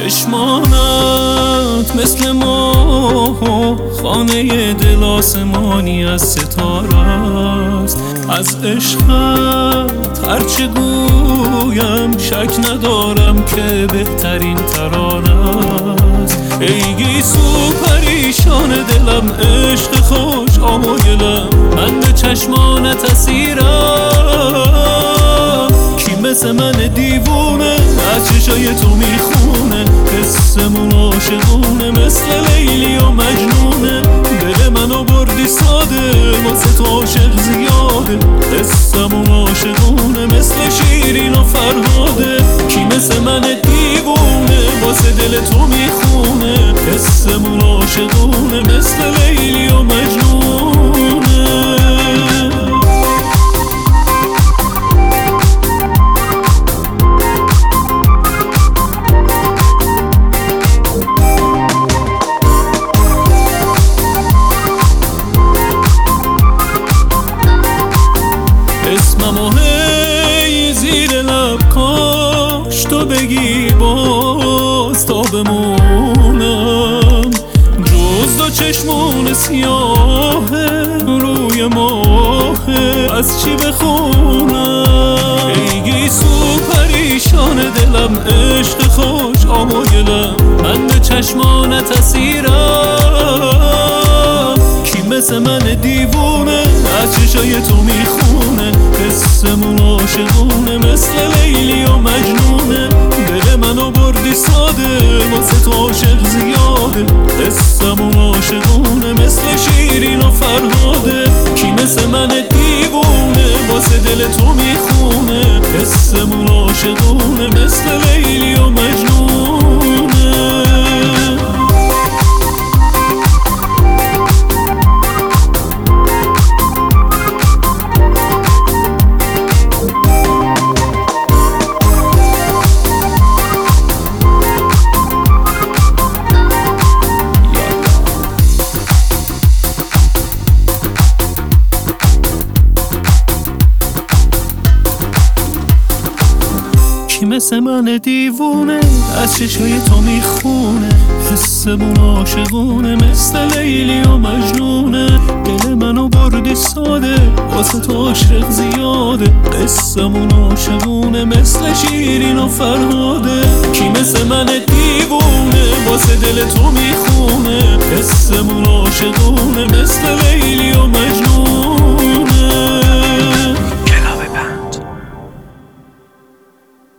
چشمانت مثل ماه، خانه دل آسمانی از ستاره است. از عشقت هرچه گویم شک ندارم که بهترین ترانه است. ای گیسو پریشان دلم، عشق خوش آمایلم، من به چشمانت اسیرم. کی مثل من دیوونه از چشای تو میخونه، حسمون عاشقونه مثل لیلی و مجنونه. دل منو بردی ساده، واسه تو عاشق زیاده، حسمون عاشقونه مثل شیرین و فرهاده. کی مثل من دیوونه واسه دل تو میخونه، حسمون عاشقونه مثل لیلی و مجنونه. اسممو هی زیر لب کاش تو بگی باز تا بمونم، جز دو چشمون سیاه روی ماه از چی بخونم. ای گیسو پریشان دلم، عشق خوش آمایلم، من به چشمانت اسیرم. کی مثل من دیوونه از چشای تو میخونه، حسمون عاشقونه مثل لیلی و مجنونه. دل منو بردی ساده، واسه تو عاشق زیاده، حسمون عاشقونه مثل شیرین و فرهاده. کی مثل من دیوونه واسه دل تو میخونه، حسمون عاشقونه مثل لیلی و مجنونه. کی مثل من دیوونه از چشای تو میخونه، حسمون عاشقونه مثل لیلی و مجنونه. دل منو بردی ساده، واسه تو عاشق زیاده، حسمون عاشقونه مثل شیرین و فرهاده. کی مثل من دیوونه واسه دل تو میخونه، حسمون عاشقونه مثل لیلی و مجنونه.